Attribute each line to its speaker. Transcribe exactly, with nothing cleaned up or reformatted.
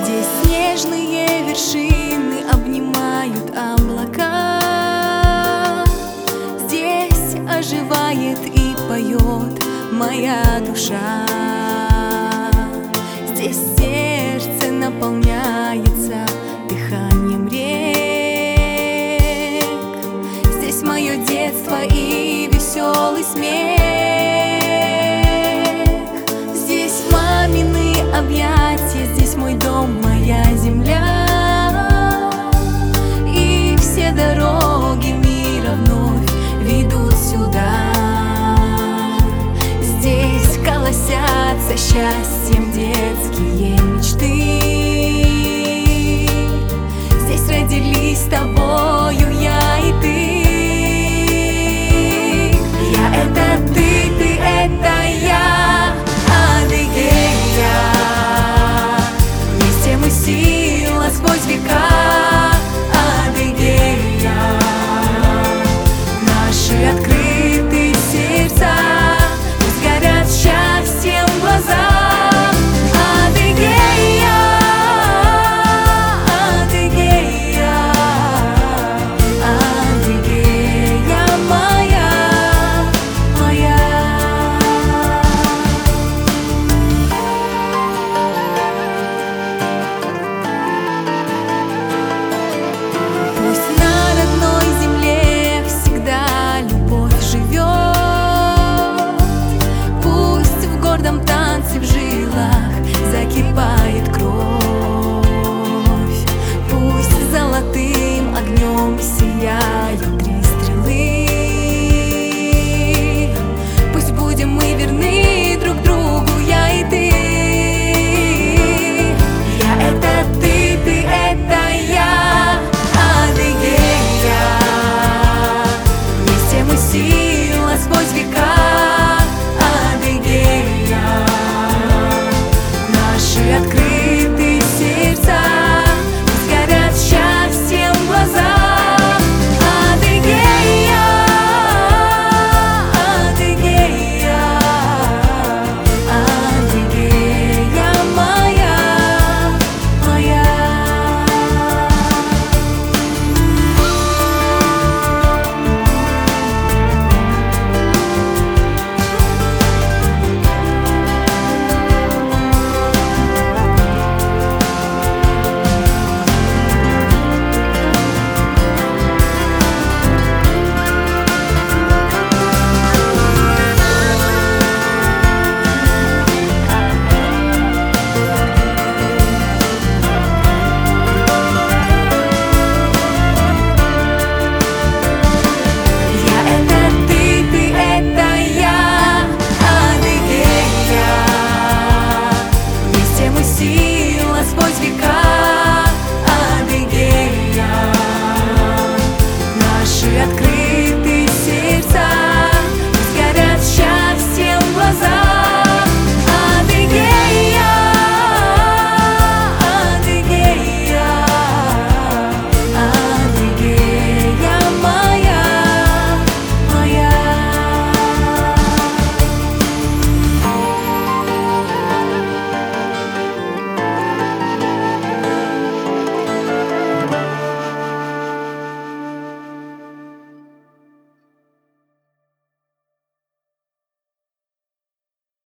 Speaker 1: Здесь снежные вершины обнимают облака. Здесь оживает и поет моя душа. Здесь сердце наполняется дыханием рек. Здесь мое детство и веселый смех. Здесь мамины объятия, здесь мой дом, моя земля. И все дороги мира вновь ведут сюда. Здесь колосятся счастьем детские мечты. Здесь родились с тобою я и ты. Я — это ты, ты — это я. Адыгея. Вместе мы сила сквозь века. Адыгея. Наши открытые сердца пусть горят счастьем глаза. Адыгея, Адыгея, Адыгея моя, моя. Пусть на родной земле всегда любовь живет. Пусть в гордом танце в жилах закипает кровь. Пусть золотым огнем сияют три стрелы. Пусть будем мы верны друг другу, я и ты. Я — это ты, ты — это я. Адыгея. Вместе мы сила сквозь века. Адыгея. Наши открытые сердца пусть горят счастьем глаза. Адыгея, Адыгея, Адыгея моя, моя. Я — это ты, ты — это я. Адыгея. Вместе мы сила.